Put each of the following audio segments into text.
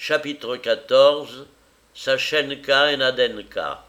Chapitre 14 Sachenka et Nadenka.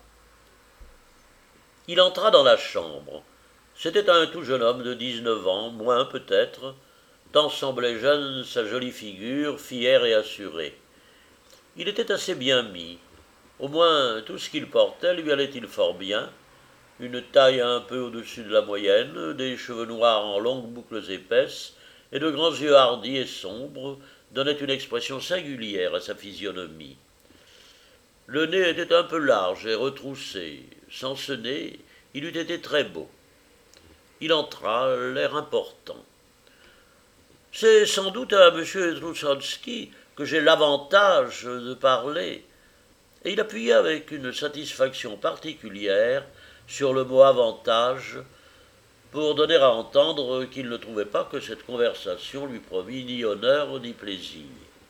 Il entra dans la chambre. C'était un tout jeune homme de 19 ans, moins peut-être, tant semblait jeune sa jolie figure, fière et assurée. Il était assez bien mis. Au moins tout ce qu'il portait lui allait-il fort bien. Une taille un peu au-dessus de la moyenne, des cheveux noirs en longues boucles épaisses, et de grands yeux hardis et sombres donnaient une expression singulière à sa physionomie. Le nez était un peu large et retroussé. Sans ce nez, il eût été très beau. Il entra, l'air important. « C'est sans doute à M. Troussansky que j'ai l'avantage de parler. » Et il appuyait avec une satisfaction particulière sur le mot « avantage » pour donner à entendre qu'il ne trouvait pas que cette conversation lui promît ni honneur ni plaisir.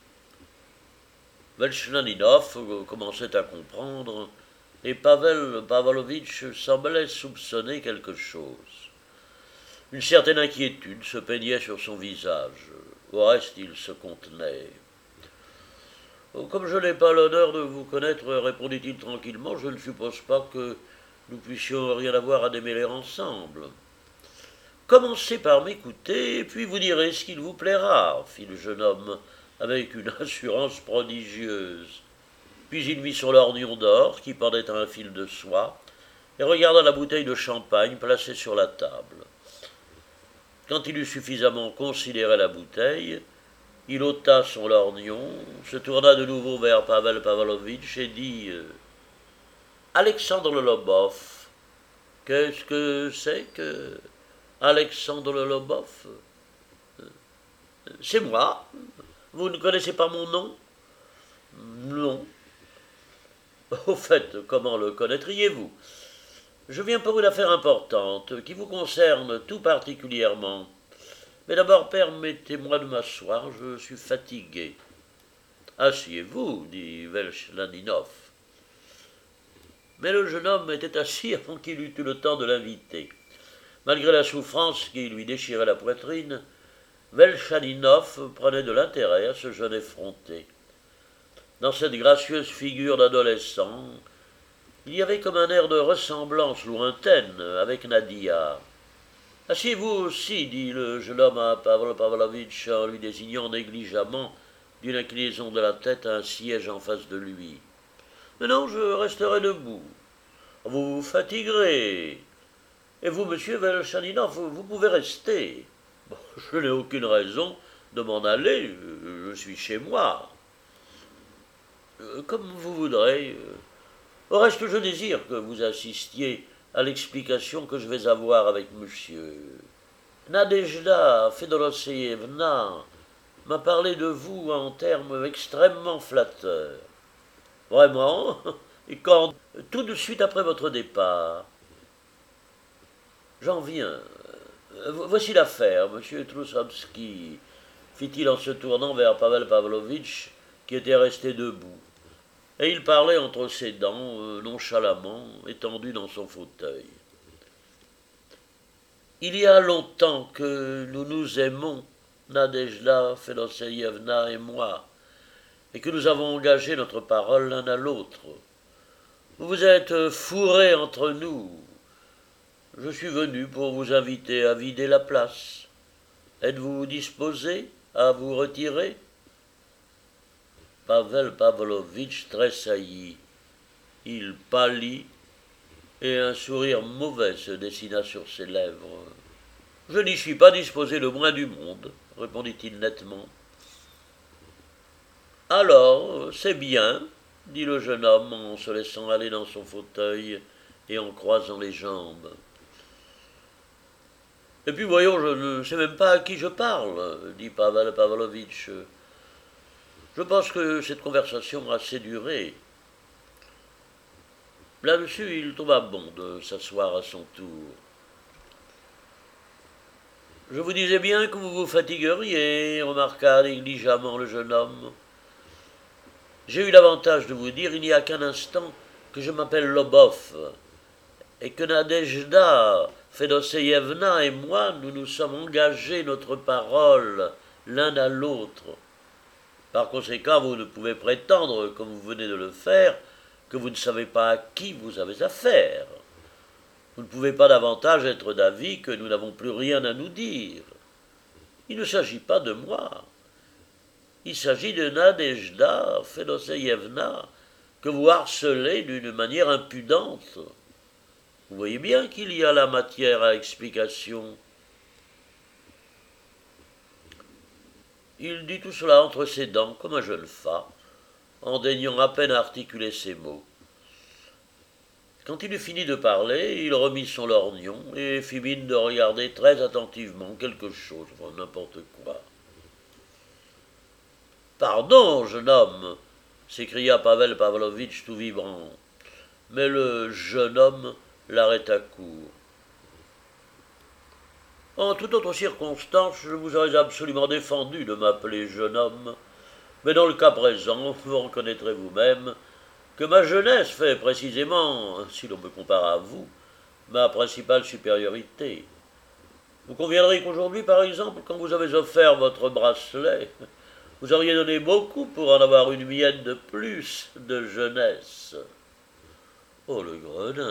Velchaninov commençait à comprendre, et Pavel Pavlovitch semblait soupçonner quelque chose. Une certaine inquiétude se peignait sur son visage. Au reste, il se contenait. « Comme je n'ai pas l'honneur de vous connaître, répondit-il tranquillement, je ne suppose pas que nous puissions rien avoir à démêler ensemble. » « Commencez par m'écouter, et puis vous direz ce qu'il vous plaira, fit le jeune homme avec une assurance prodigieuse. Puis il mit son lorgnon d'or, qui pendait à un fil de soie, et regarda la bouteille de champagne placée sur la table. Quand il eut suffisamment considéré la bouteille, il ôta son lorgnon, se tourna de nouveau vers Pavel Pavlovitch et dit « Alexandre Lobov, qu'est-ce que c'est que Alexandre Lobov ? C'est moi. Vous ne connaissez pas mon nom ? Non. Au fait, comment le connaîtriez-vous ? Je viens pour une affaire importante, qui vous concerne tout particulièrement. Mais d'abord, permettez-moi de m'asseoir, je suis fatigué. Asseyez-vous, dit Velchaninov. Mais le jeune homme était assis avant qu'il eût eu le temps de l'inviter. Malgré la souffrance qui lui déchirait la poitrine, Velchaninov prenait de l'intérêt à ce jeune effronté. Dans cette gracieuse figure d'adolescent, il y avait comme un air de ressemblance lointaine avec Nadia. « Asseyez-vous aussi, dit le jeune homme à Pavel Pavlovitch en lui désignant négligemment d'une inclinaison de la tête un siège en face de lui. « Mais non, je resterai debout. Vous vous fatiguerez. Et vous, monsieur Velchaninov, vous pouvez rester. Bon, je n'ai aucune raison de m'en aller, je suis chez moi. Comme vous voudrez. Au reste, je désire que vous assistiez à l'explication que je vais avoir avec monsieur. Nadejda Fedorosseyevna m'a parlé de vous en termes extrêmement flatteurs. Vraiment, et quand tout de suite après votre départ. J'en viens. Voici l'affaire, monsieur Troussansky, fit-il en se tournant vers Pavel Pavlovitch, qui était resté debout. Et il parlait entre ses dents, nonchalamment, étendu dans son fauteuil. Il y a longtemps que nous nous aimons, Nadejda Fedoseyevna et moi, et que nous avons engagé notre parole l'un à l'autre. Vous vous êtes fourrés entre nous. Je suis venu pour vous inviter à vider la place. Êtes-vous disposé à vous retirer ? Pavel Pavlovitch tressaillit. Il pâlit et un sourire mauvais se dessina sur ses lèvres. « Je n'y suis pas disposé le moins du monde, » répondit-il nettement. « Alors, c'est bien, » dit le jeune homme en se laissant aller dans son fauteuil et en croisant les jambes. « Et puis voyons, je ne sais même pas à qui je parle, » dit Pavel Pavlovitch. « Je pense que cette conversation a assez duré. » Là-dessus, il trouva bon de s'asseoir à son tour. « Je vous disais bien que vous vous fatigueriez, » remarqua négligemment le jeune homme. « J'ai eu l'avantage de vous dire il n'y a qu'un instant que je m'appelle Lobov, et que Nadejda Fedoseyevna et moi, nous nous sommes engagés notre parole l'un à l'autre. Par conséquent, vous ne pouvez prétendre, comme vous venez de le faire, que vous ne savez pas à qui vous avez affaire. Vous ne pouvez pas davantage être d'avis que nous n'avons plus rien à nous dire. Il ne s'agit pas de moi. Il s'agit de Nadejda Fedoseyevna, que vous harcelez d'une manière impudente. Vous voyez bien qu'il y a la matière à explication. Il dit tout cela entre ses dents, comme un jeune fat, en daignant à peine articuler ses mots. Quand il eut fini de parler, il remit son lorgnon et fit mine de regarder très attentivement quelque chose, n'importe quoi. « Pardon, jeune homme !» s'écria Pavel Pavlovitch tout vibrant. Mais le jeune homme l'arrêta court. « En toute autre circonstance, je vous aurais absolument défendu de m'appeler jeune homme, mais dans le cas présent, vous reconnaîtrez vous-même que ma jeunesse fait précisément, si l'on me compare à vous, ma principale supériorité. Vous conviendrez qu'aujourd'hui, par exemple, quand vous avez offert votre bracelet, vous auriez donné beaucoup pour en avoir une miette de plus de jeunesse. »« Oh, le gredin !»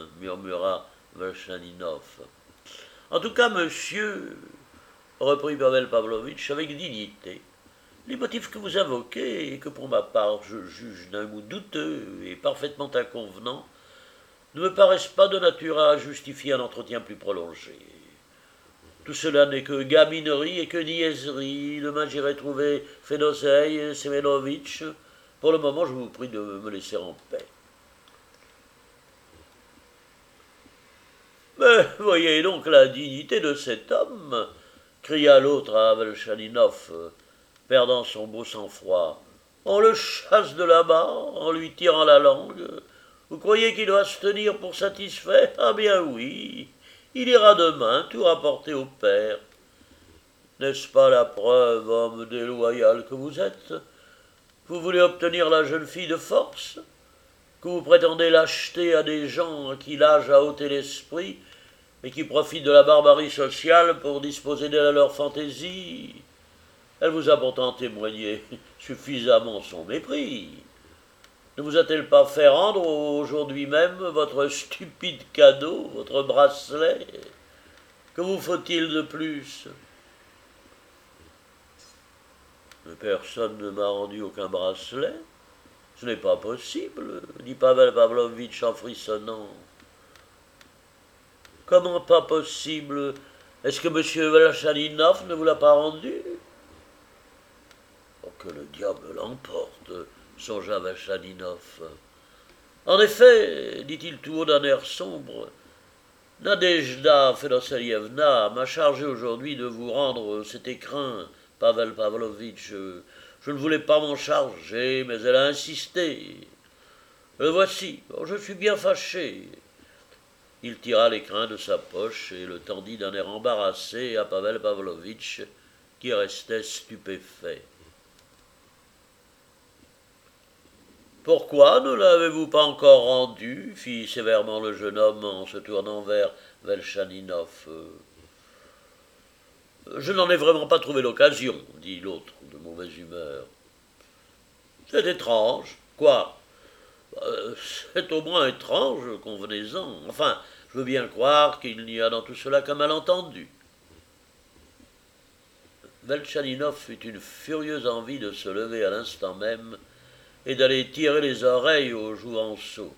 murmura Velchaninov. « En tout cas, monsieur, reprit Pavel Pavlovitch avec dignité, les motifs que vous invoquez, et que pour ma part je juge d'un goût douteux et parfaitement inconvenant, ne me paraissent pas de nature à justifier un entretien plus prolongé. Tout cela n'est que gaminerie et que niaiserie. Demain j'irai trouver Fedosey Semenovitch. Pour le moment, je vous prie de me laisser en paix. » « Mais voyez donc la dignité de cet homme !» cria l'autre à Velchaninov, perdant son beau sang-froid. « On le chasse de là-bas, en lui tirant la langue. Vous croyez qu'il doit se tenir pour satisfait? Ah bien oui, il ira demain tout rapporter au père. N'est-ce pas la preuve, homme déloyal que vous êtes? Vous voulez obtenir la jeune fille de force? Que vous prétendez l'acheter à des gens à qui l'âge a ôté l'esprit et qui profitent de la barbarie sociale pour disposer d'elle à leur fantaisie? Elle vous a pourtant témoigné suffisamment son mépris. Ne vous a-t-elle pas fait rendre aujourd'hui même votre stupide cadeau, votre bracelet? Que vous faut-il de plus? Mais personne ne m'a rendu aucun bracelet. Ce n'est pas possible, dit Pavel Pavlovitch en frissonnant. Comment pas possible? Est-ce que M. Velchaninov ne vous l'a pas rendu? Oh, que le diable l'emporte, songea Velchaninov. En effet, dit-il tout haut d'un air sombre, Nadejda Fedoseyevna m'a chargé aujourd'hui de vous rendre cet écrin, Pavel Pavlovitch. Je ne voulais pas m'en charger, mais elle a insisté. Le voici, je suis bien fâché. Il tira l'écrin de sa poche et le tendit d'un air embarrassé à Pavel Pavlovitch, qui restait stupéfait. « Pourquoi ne l'avez-vous pas encore rendu » fit sévèrement le jeune homme en se tournant vers Velchaninov. « Je n'en ai vraiment pas trouvé l'occasion, » dit l'autre de mauvaise humeur. « C'est étrange. Quoi ? C'est au moins étrange, convenez-en. Enfin, je veux bien croire qu'il n'y a dans tout cela qu'un malentendu. » Velchaninov eut une furieuse envie de se lever à l'instant même et d'aller tirer les oreilles aux jouvenceaux.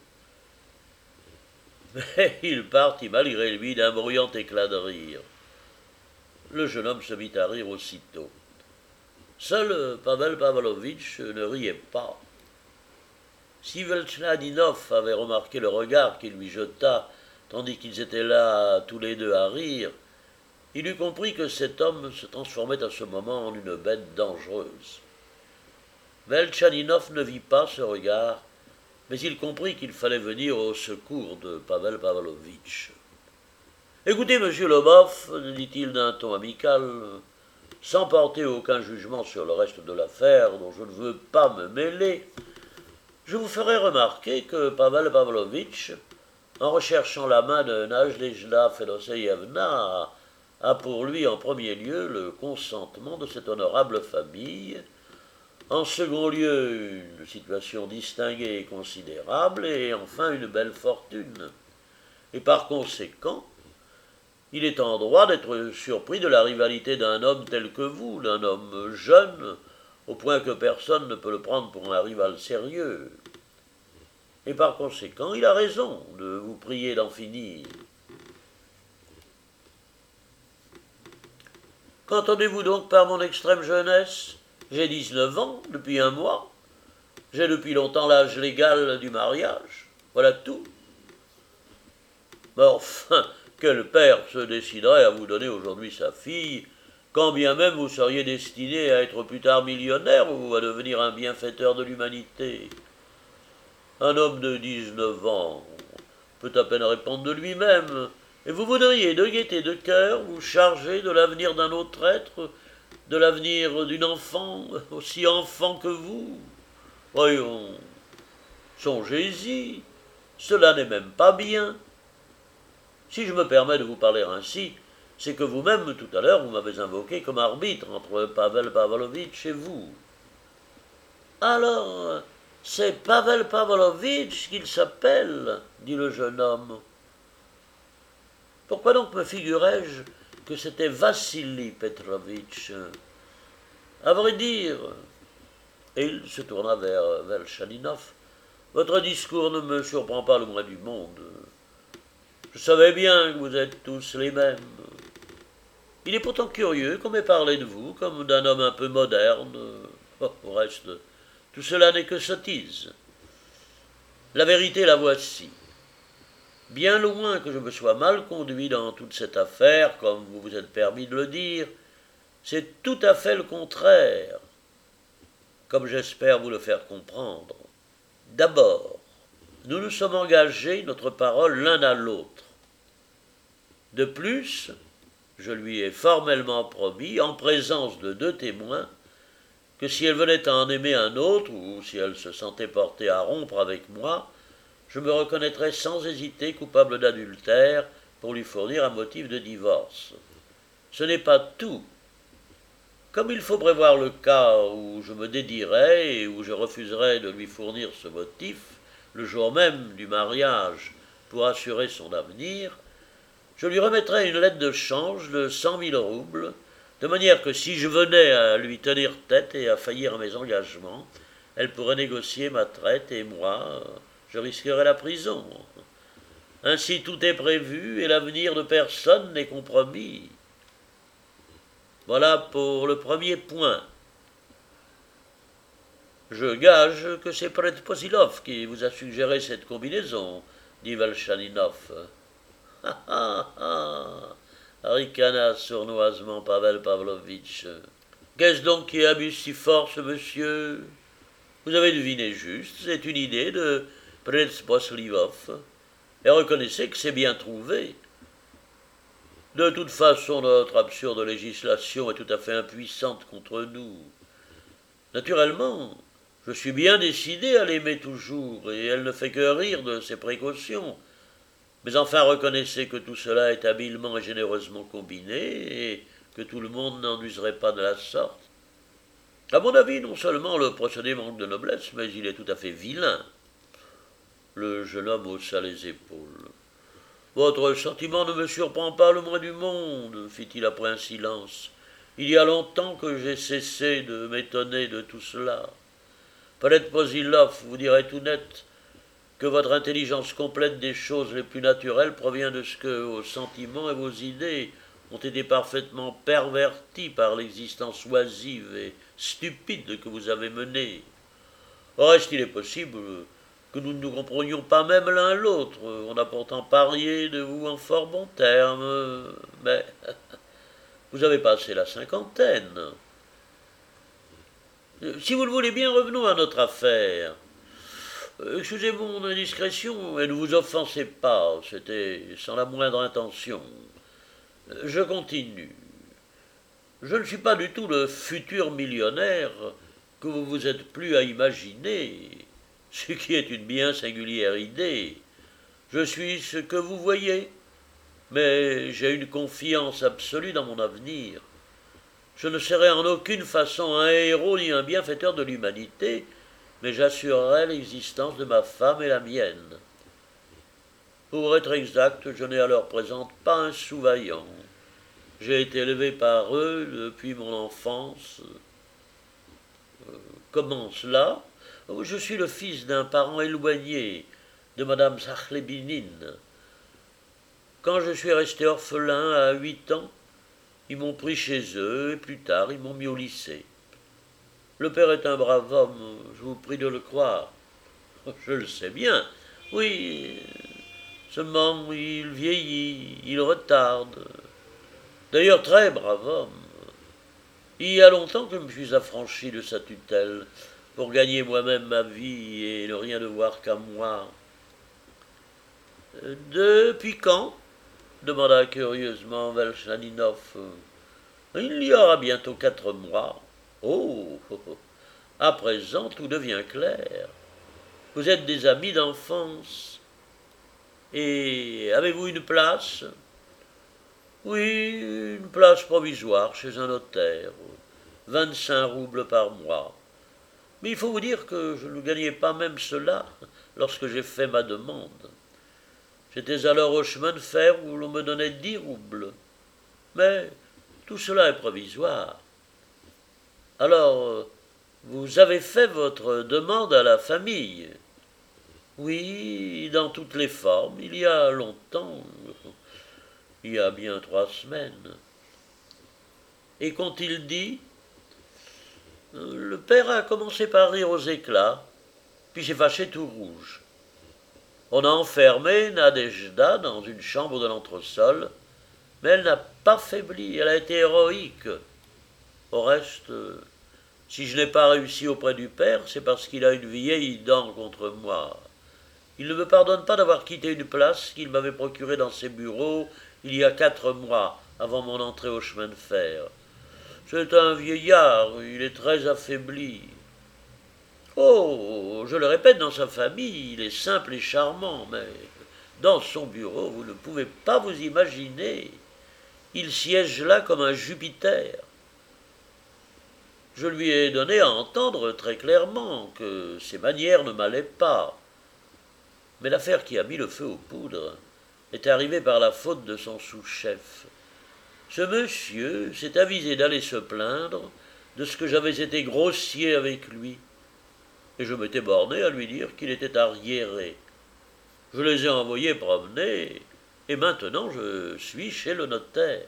Mais il partit malgré lui d'un bruyant éclat de rire. Le jeune homme se mit à rire aussitôt. Seul Pavel Pavlovitch ne riait pas. Si Velchaninov avait remarqué le regard qu'il lui jeta, tandis qu'ils étaient là tous les deux à rire, il eût compris que cet homme se transformait à ce moment en une bête dangereuse. Velchaninov ne vit pas ce regard, mais il comprit qu'il fallait venir au secours de Pavel Pavlovitch. « Écoutez, monsieur Lobov, dit-il d'un ton amical, sans porter aucun jugement sur le reste de l'affaire dont je ne veux pas me mêler, je vous ferai remarquer que Pavel Pavlovitch, en recherchant la main de Nadejda Fedoseyevna, a pour lui en premier lieu le consentement de cette honorable famille, En second lieu, une situation distinguée et considérable, et enfin une belle fortune. Et par conséquent, il est en droit d'être surpris de la rivalité d'un homme tel que vous, d'un homme jeune, au point que personne ne peut le prendre pour un rival sérieux. Et par conséquent, il a raison de vous prier d'en finir. Qu'entendez-vous donc par mon extrême jeunesse? J'ai 19 ans, depuis un mois. J'ai depuis longtemps l'âge légal du mariage. Voilà tout. Mais enfin, quel père se déciderait à vous donner aujourd'hui sa fille, quand bien même vous seriez destiné à être plus tard millionnaire ou à devenir un bienfaiteur de l'humanité? Un homme de 19 ans peut à peine répondre de lui-même, et vous voudriez de gaieté de cœur vous charger de l'avenir d'un autre être, de l'avenir d'une enfant, aussi enfant que vous? Voyons, songez-y, cela n'est même pas bien. Si je me permets de vous parler ainsi, c'est que vous-même, tout à l'heure, vous m'avez invoqué comme arbitre entre Pavel Pavlovitch et vous. Alors, c'est Pavel Pavlovitch qu'il s'appelle, dit le jeune homme. Pourquoi donc me figurais-je que c'était Vassili Petrovitch? À vrai dire, et il se tourna vers Velchaninov, votre discours ne me surprend pas le moins du monde. Je savais bien que vous êtes tous les mêmes. Il est pourtant curieux qu'on m'ait parlé de vous comme d'un homme un peu moderne. Oh, au reste, tout cela n'est que sottise. La vérité, la voici. Bien loin que je me sois mal conduit dans toute cette affaire, comme vous vous êtes permis de le dire, c'est tout à fait le contraire, comme j'espère vous le faire comprendre. D'abord, nous nous sommes engagés notre parole l'un à l'autre. De plus, je lui ai formellement promis, en présence de 2 témoins, que si elle venait à en aimer un autre, ou si elle se sentait portée à rompre avec moi, je me reconnaîtrais sans hésiter coupable d'adultère pour lui fournir un motif de divorce. Ce n'est pas tout. Comme il faut prévoir le cas où je me dédierais et où je refuserais de lui fournir ce motif, le jour même du mariage, pour assurer son avenir, je lui remettrais une lettre de change de 100 000 roubles, de manière que si je venais à lui tenir tête et à faillir à mes engagements, elle pourrait négocier ma traite et moi, je risquerais la prison. Ainsi tout est prévu et l'avenir de personne n'est compromis. Voilà pour le premier point. Je gage que c'est Predposilov qui vous a suggéré cette combinaison, dit Velchaninov. Ah ah ah, ricana sournoisement Pavel Pavlovitch. Qu'est-ce donc qui abuse si fort ce monsieur? Vous avez deviné juste, c'est une idée de Predposilov. Et reconnaissez que c'est bien trouvé. De toute façon, notre absurde législation est tout à fait impuissante contre nous. Naturellement, je suis bien décidé à l'aimer toujours, et elle ne fait que rire de ses précautions. Mais enfin, reconnaissez que tout cela est habilement et généreusement combiné, et que tout le monde n'en userait pas de la sorte. À mon avis, non seulement le procédé manque de noblesse, mais il est tout à fait vilain. Le jeune homme haussa les épaules. Votre sentiment ne me surprend pas le moins du monde, fit-il après un silence. Il y a longtemps que j'ai cessé de m'étonner de tout cela. Peut-être Posilov vous dirait tout net que votre intelligence complète des choses les plus naturelles provient de ce que vos sentiments et vos idées ont été parfaitement pervertis par l'existence oisive et stupide que vous avez menée. Au reste, il est possible que nous ne nous comprenions pas même l'un l'autre. On a pourtant parié de vous en fort bons termes, mais vous avez passé la cinquantaine. Si vous le voulez bien, revenons à notre affaire. Excusez mon indiscrétion, et ne vous offensez pas, c'était sans la moindre intention. Je continue. Je ne suis pas du tout le futur millionnaire que vous vous êtes plu à imaginer, ce qui est une bien singulière idée. Je suis ce que vous voyez, mais j'ai une confiance absolue dans mon avenir. Je ne serai en aucune façon un héros ni un bienfaiteur de l'humanité, mais j'assurerai l'existence de ma femme et la mienne. Pour être exact, je n'ai à leur présente pas un sou vaillant. J'ai été élevé par eux depuis mon enfance. Comment cela? Je suis le fils d'un parent éloigné de madame Sachlébinine. Quand je suis resté orphelin à 8 ans, ils m'ont pris chez eux et plus tard ils m'ont mis au lycée. Le père est un brave homme, je vous prie de le croire. Je le sais bien. Oui, seulement il vieillit, il retarde. D'ailleurs, très brave homme. Il y a longtemps que je me suis affranchi de sa tutelle pour gagner moi-même ma vie et ne rien devoir qu'à moi. Depuis quand? Demanda curieusement Velchaninov. Il y aura bientôt 4 mois. Oh, à présent tout devient clair. Vous êtes des amis d'enfance. Et avez-vous une place? Oui, une place provisoire chez un notaire. 25 roubles par mois. Mais il faut vous dire que je ne gagnais pas même cela lorsque j'ai fait ma demande. J'étais alors au chemin de fer où l'on me donnait 10 roubles. Mais tout cela est provisoire. Alors, vous avez fait votre demande à la famille? Oui, dans toutes les formes, il y a longtemps, il y a bien 3 semaines. Et qu'ont-ils dit? Le père a commencé par rire aux éclats, puis s'est fâché tout rouge. On a enfermé Nadejda dans une chambre de l'entresol, mais elle n'a pas faibli, elle a été héroïque. Au reste, si je n'ai pas réussi auprès du père, c'est parce qu'il a une vieille dent contre moi. Il ne me pardonne pas d'avoir quitté une place qu'il m'avait procurée dans ses bureaux il y a 4 mois, avant mon entrée au chemin de fer. C'est un vieillard, il est très affaibli. Oh, je le répète, dans sa famille, il est simple et charmant, mais dans son bureau, vous ne pouvez pas vous imaginer. Il siège là comme un Jupiter. Je lui ai donné à entendre très clairement que ses manières ne m'allaient pas. Mais l'affaire qui a mis le feu aux poudres est arrivée par la faute de son sous-chef. Ce monsieur s'est avisé d'aller se plaindre de ce que j'avais été grossier avec lui, et je m'étais borné à lui dire qu'il était arriéré. Je les ai envoyés promener, et maintenant je suis chez le notaire.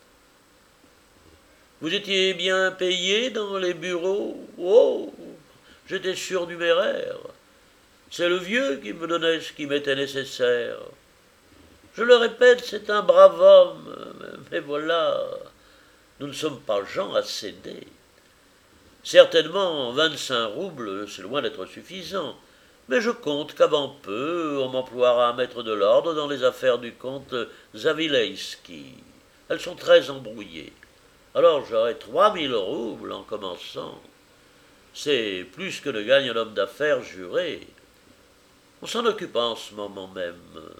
Vous étiez bien payé dans les bureaux? Oh, j'étais surnuméraire. C'est le vieux qui me donnait ce qui m'était nécessaire. Je le répète, c'est un brave homme, mais voilà, nous ne sommes pas gens à céder. Certainement, 25 roubles, c'est loin d'être suffisant, mais je compte qu'avant peu, on m'emploiera à mettre de l'ordre dans les affaires du comte Zawileïski. Elles sont très embrouillées. Alors j'aurai 3000 roubles en commençant. C'est plus que ne gagne un homme d'affaires juré. On s'en occupe en ce moment même.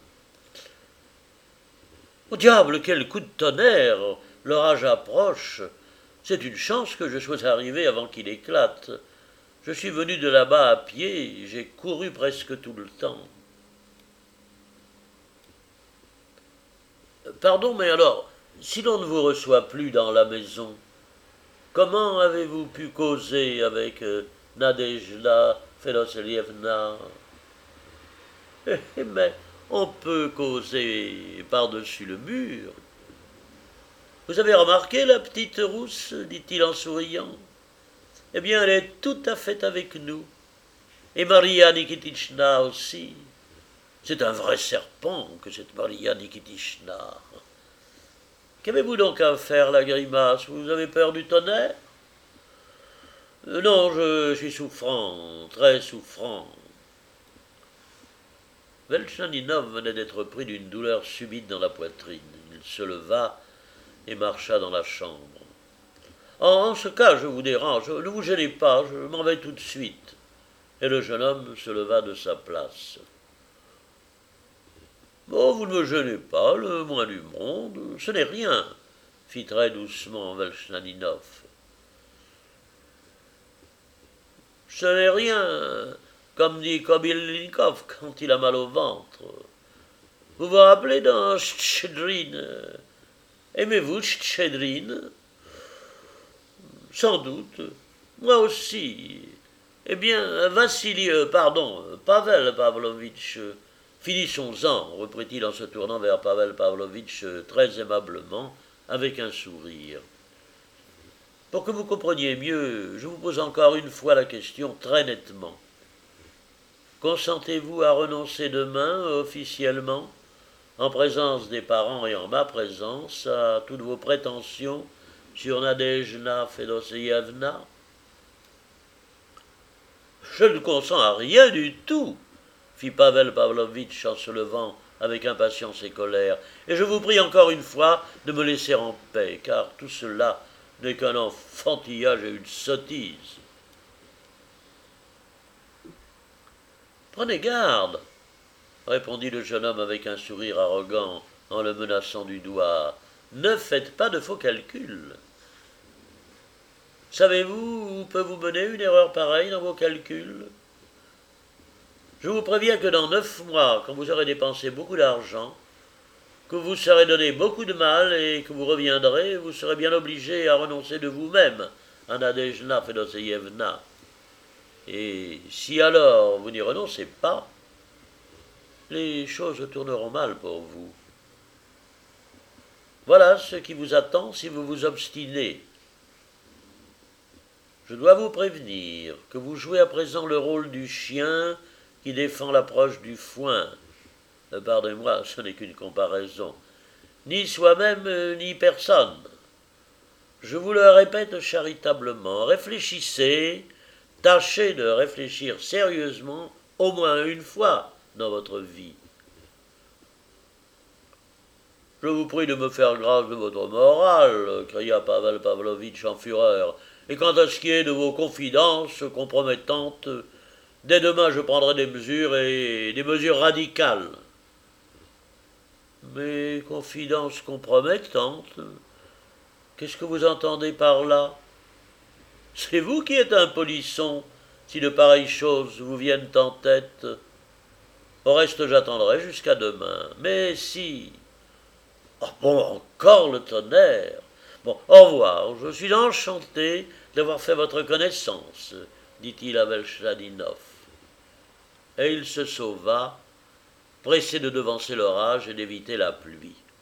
Au diable, quel coup de tonnerre! L'orage approche. C'est une chance que je sois arrivé avant qu'il éclate. Je suis venu de là-bas à pied, j'ai couru presque tout le temps. Pardon, mais alors, si l'on ne vous reçoit plus dans la maison, comment avez-vous pu causer avec Nadejda Fedoselievna? Mais on peut causer par-dessus le mur. Vous avez remarqué la petite rousse, dit-il en souriant. Eh bien, elle est tout à fait avec nous. Et Maria Nikititchna aussi. C'est un vrai serpent que cette Maria Nikititchna. Qu'avez-vous donc à faire, la grimace? Vous avez peur du tonnerre? Non, je suis souffrant, très souffrant. Velchaninov venait d'être pris d'une douleur subite dans la poitrine. Il se leva et marcha dans la chambre. En ce cas, je vous dérange, ne vous gênez pas, je m'en vais tout de suite. Et le jeune homme se leva de sa place. Bon, vous ne me gênez pas, le moins du monde, ce n'est rien. fit très doucement Velchnaninov. Ce n'est rien, comme dit Kobilnikov quand il a mal au ventre. Vous vous rappelez dans Chtchedrine? Aimez-vous Chtchedrine? Sans doute. Moi aussi. Eh bien, Pavel Pavlovitch, finissons-en, reprit-il en se tournant vers Pavel Pavlovitch très aimablement, avec un sourire. Pour que vous compreniez mieux, je vous pose encore une fois la question très nettement. Consentez-vous à renoncer demain, officiellement, en présence des parents et en ma présence, à toutes vos prétentions sur Nadejda Fedoséevna? Je ne consens à rien du tout, fit Pavel Pavlovitch en se levant avec impatience et colère, et je vous prie encore une fois de me laisser en paix, car tout cela n'est qu'un enfantillage et une sottise. Prenez garde, répondit le jeune homme avec un sourire arrogant en le menaçant du doigt. Ne faites pas de faux calculs. Savez-vous où peut vous mener une erreur pareille dans vos calculs? Je vous préviens que dans 9 mois, quand vous aurez dépensé beaucoup d'argent, que vous serez donné beaucoup de mal et que vous reviendrez, vous serez bien obligé à renoncer de vous-même à Nadejda Fedoséevna. Et si alors vous n'y renoncez pas, les choses tourneront mal pour vous. Voilà ce qui vous attend si vous vous obstinez. Je dois vous prévenir que vous jouez à présent le rôle du chien qui défend l'approche du foin. Pardonnez-moi, ce n'est qu'une comparaison. Ni soi-même, ni personne. Je vous le répète charitablement, réfléchissez, tâchez de réfléchir sérieusement au moins une fois dans votre vie. Je vous prie de me faire grâce de votre morale, cria Pavel Pavlovitch en fureur. Et quant à ce qui est de vos confidences compromettantes, dès demain je prendrai des mesures et des mesures radicales. Mes confidences compromettantes? Qu'est-ce que vous entendez par là? C'est vous qui êtes un polisson, si de pareilles choses vous viennent en tête. Au reste, j'attendrai jusqu'à demain. Mais si... Oh bon, encore le tonnerre. Bon, au revoir, je suis enchanté d'avoir fait votre connaissance, dit-il à Velchnaninov. Et il se sauva, pressé de devancer l'orage et d'éviter la pluie.